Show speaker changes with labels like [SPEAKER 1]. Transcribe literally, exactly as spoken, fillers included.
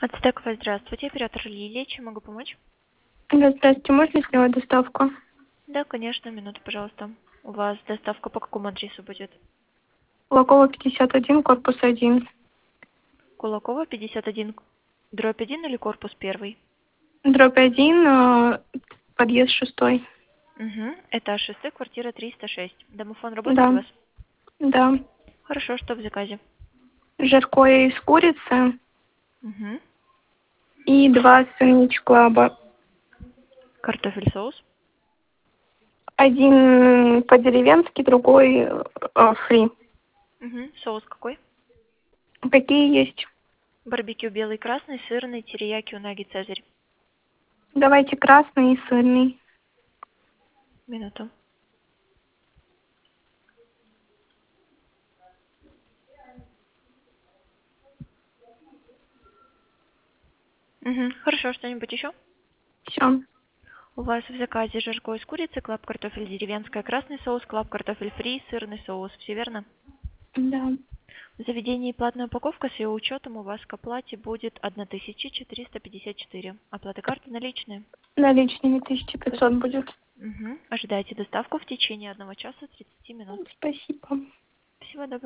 [SPEAKER 1] Ацтековая, здравствуйте, оператор Лилия, чем могу помочь?
[SPEAKER 2] Да, здравствуйте, можно сделать доставку?
[SPEAKER 1] Да, конечно, минуту, пожалуйста. У вас доставка по какому адресу будет?
[SPEAKER 2] Кулакова, пятьдесят один, корпус один.
[SPEAKER 1] Кулакова, пятьдесят один, дробь один или корпус первый?
[SPEAKER 2] Дробь один, э, подъезд шестой.
[SPEAKER 1] Угу. Этаж шестой, квартира триста шесть. Домофон работает у
[SPEAKER 2] Да,
[SPEAKER 1] вас?
[SPEAKER 2] да.
[SPEAKER 1] Хорошо, что в заказе?
[SPEAKER 2] Жаркое из курицы
[SPEAKER 1] Угу.
[SPEAKER 2] и два сэндвич клаба.
[SPEAKER 1] Картофель, соус?
[SPEAKER 2] Один по-деревенски, другой э, фри.
[SPEAKER 1] Угу. Соус какой?
[SPEAKER 2] Какие есть?
[SPEAKER 1] Барбекю белый, красный, сырный, терияки, унаги, цезарь.
[SPEAKER 2] Давайте красный и сырный.
[SPEAKER 1] Минуту. Угу. Хорошо, что-нибудь еще?
[SPEAKER 2] Все.
[SPEAKER 1] У вас в заказе жаркое из курицы, клаб картофель деревенская, красный соус, клаб картофель фри, сырный соус. Все верно?
[SPEAKER 2] Да.
[SPEAKER 1] В заведении платная упаковка с ее учетом у вас к оплате будет тысяча четыреста пятьдесят четыре. Оплата карты наличные.
[SPEAKER 2] Наличными тысяча пятьсот будет.
[SPEAKER 1] Угу. Ожидайте доставку в течение одного часа тридцати минут.
[SPEAKER 2] Спасибо.
[SPEAKER 1] Всего доброго.